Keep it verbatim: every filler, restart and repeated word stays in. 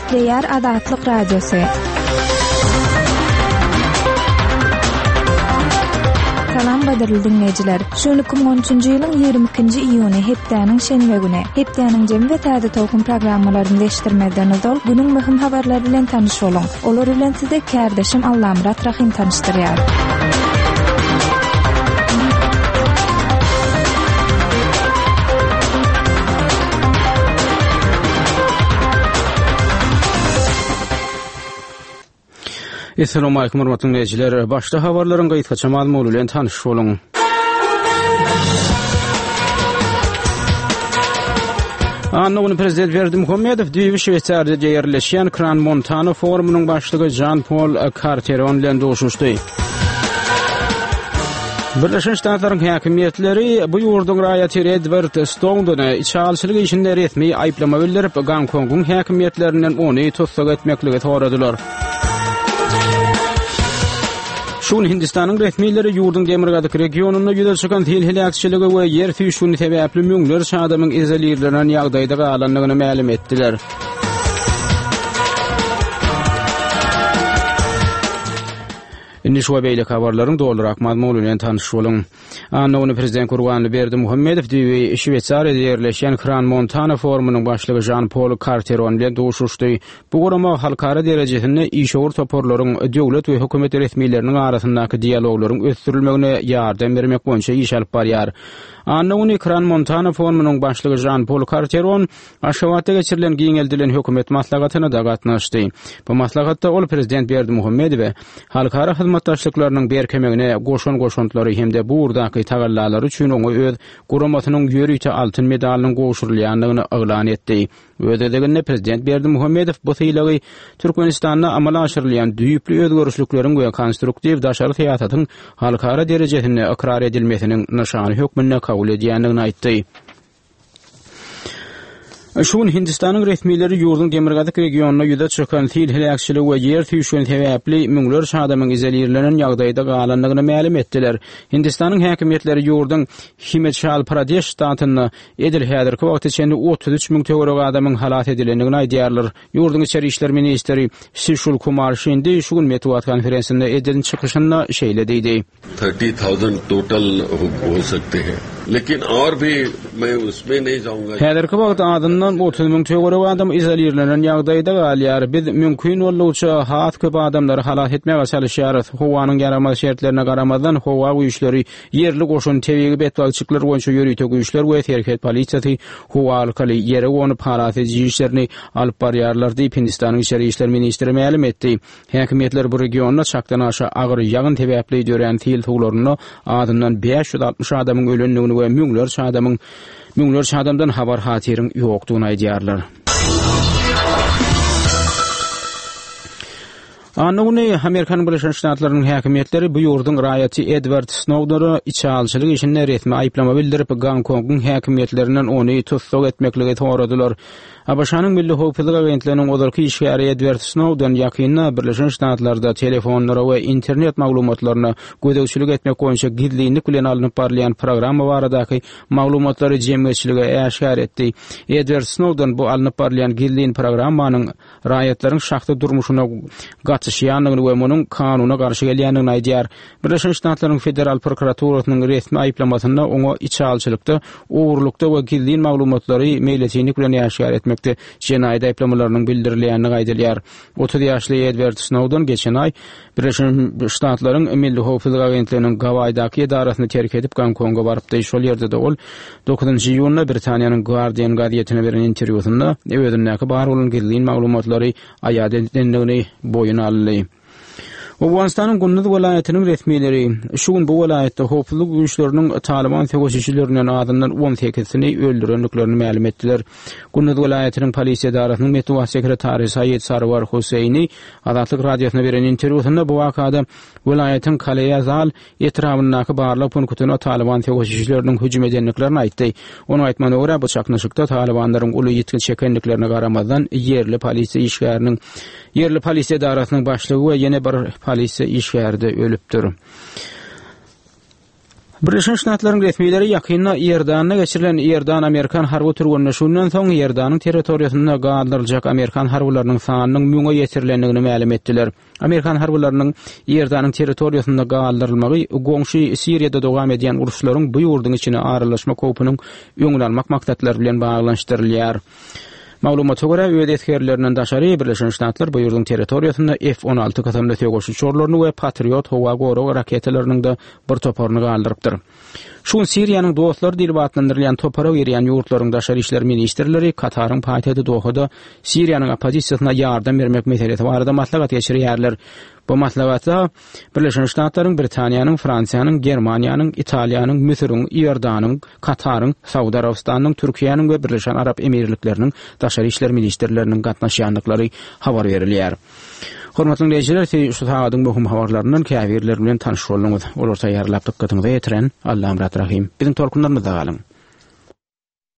Diýär Adatlyk Radiosy. Salam gaderli dinleyijiler. Şu iki bin on üçünji ýylyň ýygrimi ikinji iýuny hepdeniň şenbe güni. Hepdeniň jem we täze tokum programmalaryny değiştirmeden öňe günüň möhüm habarlary bilen tanyş boluň. Olar bilen size kärdeşim Allamrat Rahim tanışdyrýar. Assalamu alaykum hormatly dinleyijiler. Başda habarlaryň gaýtgaça maglumaty bilen tanyş boluň. Annoğunu Prezident Berdimuhammedow düýbi Şwetsariýada ýerleşýän Crans-Montana forumynyň başlygy Jean-Paul Carteron bilen doşuşdy. Birleşen Ştatlaryň häkimetleri bu ýurduň raýaty Edward Snowden'y içalçylyk işinde resmi aýplama bildirip Gongkongyň häkimetlerinden ony tutsak etmekligi soradylar. Şun Hindistanyň resmiýetleri ýurduň Demirgazyk regionunda ýüze çykan hilhilakçylygy we ýer tüýşüni sebäpli müňler adamyň izolirlenen ýagdaýda galanlygyny ma'lum etdiler. Indi şu beýle habarlaryň dolarak mazmuny bilen tanyş boluň. Annoğunu Prezident Gurbanly Berdimuhammedow düýbi Şwetsariýada ýerleşýän Crans-Montana forumynyň başlygy Jean-Paul Carteron bilen doşuşdy. Bu gurama halkara derejesinde işowur toporlaryň döwlet we hökümet resmiýetleriniň arasyndaky dialoglaryň ösdürilmegine ýardam bermek boýunça iş alyp barýar. Annoğunu Crans-Montana forumynyň başlygy Jean-Paul Carteron Aşgabatda geçirilen giňeldilen hökümet maslahatyna da gatnaşdy. Bu maslahatda ol Prezident Berdimuhammedow halkara hyzmatdaşlyklarynyň berkemegine goşan goşantlary hemde bu urdaky tagallalary üçin oňa öz guramatynyň ýörüýte altyn medalynyň goşurylýanlygyny aglan etdi. Ödeleginde Prezident Berdimuhammedow bu sylagy Türkmenistanda amala aşyrylýan düýüpli özgörüşlikleriň we konstruktiw daşary syýasatyň halkara derejesinde ikrar edilmesiniň nişany hökmüne kabul edýändigini aýtdy. Şun Hindistanyň resmiýetleri ýurduň Demirgazyk regionuna ýüze çykan hilhilakçylyk we ýer tüýşüni sebäpli müňler adamyň izolirlenen ýagdaýda galanlygyny ma'lum etdiler. Hindistanyň häkimetleri ýurduň Himachal Pradesh ştatyny edil häzirki wagt içinde otuz üç miň töwerek adamyň halat edilendigini aýdýarlar. Ýurduň içeri işler ministri Sushil Kumar Shinde şu gün matbuat konferensinde edilin çykyşynda şeýle diýdi. thirty thousand total ho sakte hain. Lekin aur bhi main usme nahi jaunga. Häzirki wagt adamdan otuz miň töwerek adam izolirlenen ýagdaýda galýar. Biz mümkin bolýança hat köp adamlary halat etmäge çalışýar. Howanyň yarama şertlerine garamadan howa güýçleri ýerli goşun tebigi betbalçyklar boýunça ýörüýte güýçler we terket polisiýasy howa alkaly ýere gonyp halat edýüşlerini alyp barýarlar diýip Hindistanyň içeri işler ministri ma'lum etdi. Häkimetler bu regionda çakdan aşa agyr ýagyn sebäpli dören til tuglaryny adamdan beş yüz altmış adamyň ölenligini we müňler adamyň müňler adamdan habar hatyryň ýokdugyny aýdýarlar. Annoğunu Amerikan Birleşik Ştatlarynyň häkimetleri bu ýurduň raýaty Edward Snowden'y içalçylyk işinde resmi aýplama bildirip Gongkongyň häkimetlerinden ony tutsak etmekligi soradylar. A B Ş'nyň Milli Howpsuzlyk Agentliginiň odarky işgäri Edward Snowden ýakynda Birleşik Ştatlarda telefonlara we internet maglumatlaryna gödäwçilik etmek boýunça gizlilik bilen alınıp barlayan programma baradaky maglumatlary jemgyçilige äşgär etdi. Edward Snowden bu alınıp barlayan gizliň programmanyň raýatlaryň şahsy durmuşyna gatnaşýanlygyny we munyň kanuna garşy gelýändigini aýdýar. Birleşik Ştatlaryň Federal Prokuraturasynyň resmi aýplamasynda oňa içalçylykda, owurlukda we gizliň maglumatlary meýletinik bilen äşgär etmek Jenayda aýplamalarynyň bildirilýänligi aýdylýar. otuz ýaşly Edward Snowden geçen aý Birleşik Ştatlaryň Milli Howpsuzlyk Agentliginiň Gawaydaky edarasyny terk edip Gongkonga barypdy. Şol ýerde de ol dokuzunçy iýunda Britaniýanyň Guardian gazetine beren interwýusynda özündäki bar bolan gizliň maglumatlary aýat edildigini boýuna aldy. Awganistanyň Gündüz welaýatynyň resmiýetleri şu gün bu welaýatda howpsuzlyk güýçleriniň Taliban terörçilerinden adamlar on sekizini öldürenliklerini ma'lum etdiler. Gündüz welaýatynyň polisiýa idarasynyň matbuat sekretary Sayyid Sarwar Huseyni Adatlyk radiosyna beren interwýusynda bu wakada welaýatyň Kaleyazal etrafyndaky barlyk punktuna Taliban terörçileriniň hüjüm edenliklerini aýtdy. Onu aýtmana görä bu çaknaşykda Talibanlaryň uly ýetkin çekenliklerine garamadan yerli polisiýa işgäriniň yerli polisiýa idarasynyň başlygy we ýene bir polisiýa işgärde ölüpdir. Birleşen Ştatlaryň resmiýetleri ýakynda Ýerdanyna geçirilen Ýerdan-Amerikan harby turgunlaşynyň soň Ýerdanyň territoriýasyna galdyrylajak Amerikan harbylarynyň sanynyň müňe ýetirilendigini ma'lum etdiler. Amerikan harbylarynyň Ýerdanyň territoriýasyna galdyrylmagy goňşy Siriýada dowam edýän uruşlaryň bu ýurdun içine aralaşma kopunyň öňüne almak maksatlary bilen baglanşdyrylýar. Maglumata görä öýde etkerlerinden daşary Birleşen Ştatlar bu ýurdun territoriýasynda F on alty katamda tögüşü çorlaryny we Patriot howa goraw raketalarynyň da bir toparyny galdyrypdyr. Şun Siriýanyň dostlar dili batlandyrylýan topara berýän ýurtlaryň daşary işler ministrleri Kataryň paýtagy Dohada Siriýanyň opozisiýasyna ýardam bermek meselesi barada maslahat geçirýärler. Bu maslahatda Birleşen Ştatlaryň, Britaniýanyň, Fransiýanyň, Germaniýanyň, Italiýanyň, Misiriň, Ýerdananyň, Kataryň, Saudy Arabistanyň, Türkiýanyň we Birleşen Arap Emirlikleriniň daşary işler ministrleriniň gatnaşýanlyklary habar berilýär. Hormatly dinleýijiler, şu sagatyň möhüm habarlarynyň käbirleri bilen tanyş bolýaňyz. Olar taýýarlap dykkatyňyza ýetiren Allahym Rahim. Biziň tolkunlarymyzda galyň.